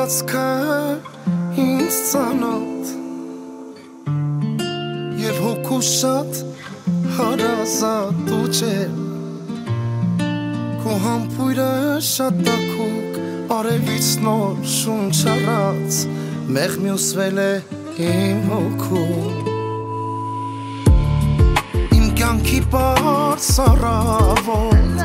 հայացքը ինձ ծանոթ Եվ հոգու շատ հարազատ ու ջերմ Քո համբույրը շատ տաքուկ Արևից նոր շունչ առած Մեղմյուսվել է իմ հոգում Իմ կյանքի պարզ առավոտ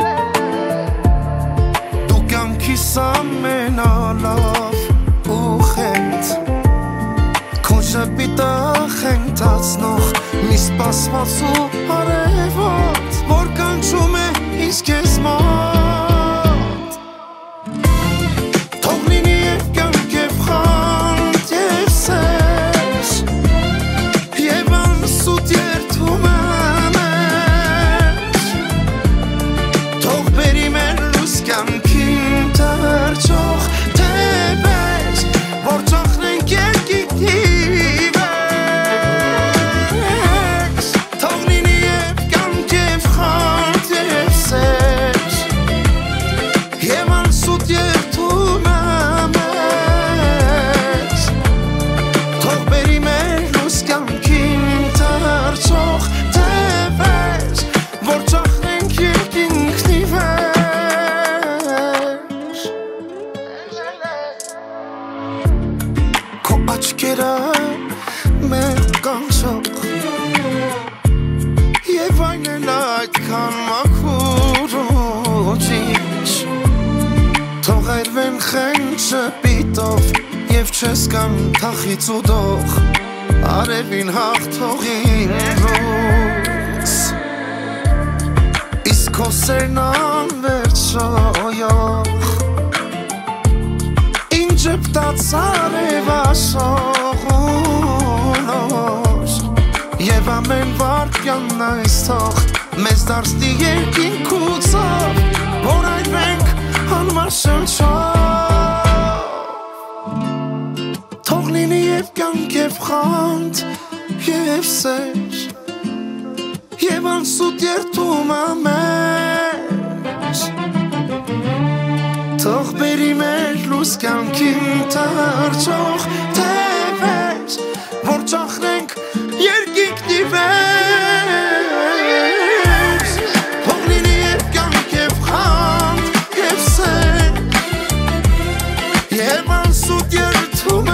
Դու կյանքիս ամենալավ ու խենթ Քո շպիտը խենթացնող մի սպասված ու արևոտ Որ կանչում է ինձ քեզ մոտ Թող լինի և կյանք և խանդ և սեր Եվ անսուտ երդում է մեջ Թող բերի մեր լույս կյանքին թրջող թևեր Որ ճախնենք երկինքի Աչքերը մեր կանչող Եվ այն էլ այդքան մաքուր ու ճիչ Թող այրվեն խենթ շպիտով Եվ չես կան թախից ու դող Արևին հաղթողին ռուց Իսկ քո սերն անվերջոյող Ժպտաց արև աշխողունոր Եվ ամեն վարկյանն այս թող Մեզ դարձնի երկինքուցով Որ այրվենք անմար շնչով Թող լինի և կյանք և խանդ և սեր Եվ անսուտ երդում ամեր Թող բերի մեր լույս կյանքին թրջող թևեր Որ ճախնենք երկինքի վեր Թող լինի և կյանք և խանդ և սեր Եվ անսուտ երդում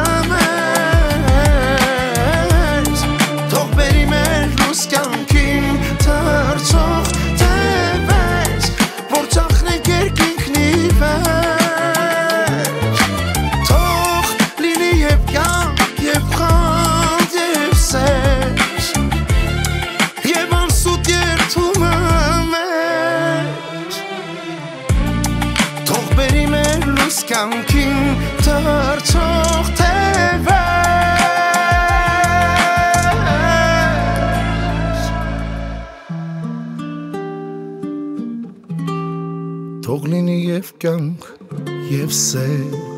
մեր Թող բերի մեր լույս կյանքին թրջող թևեր Որ ճախնենք երկինքի Թող լինի և կյանք և խանդ և սեր Եվ անսուտ երդում մեր Թող բերի մեր լույս կյանքին թրջող թևեր Թող լինի և կյանք և սեր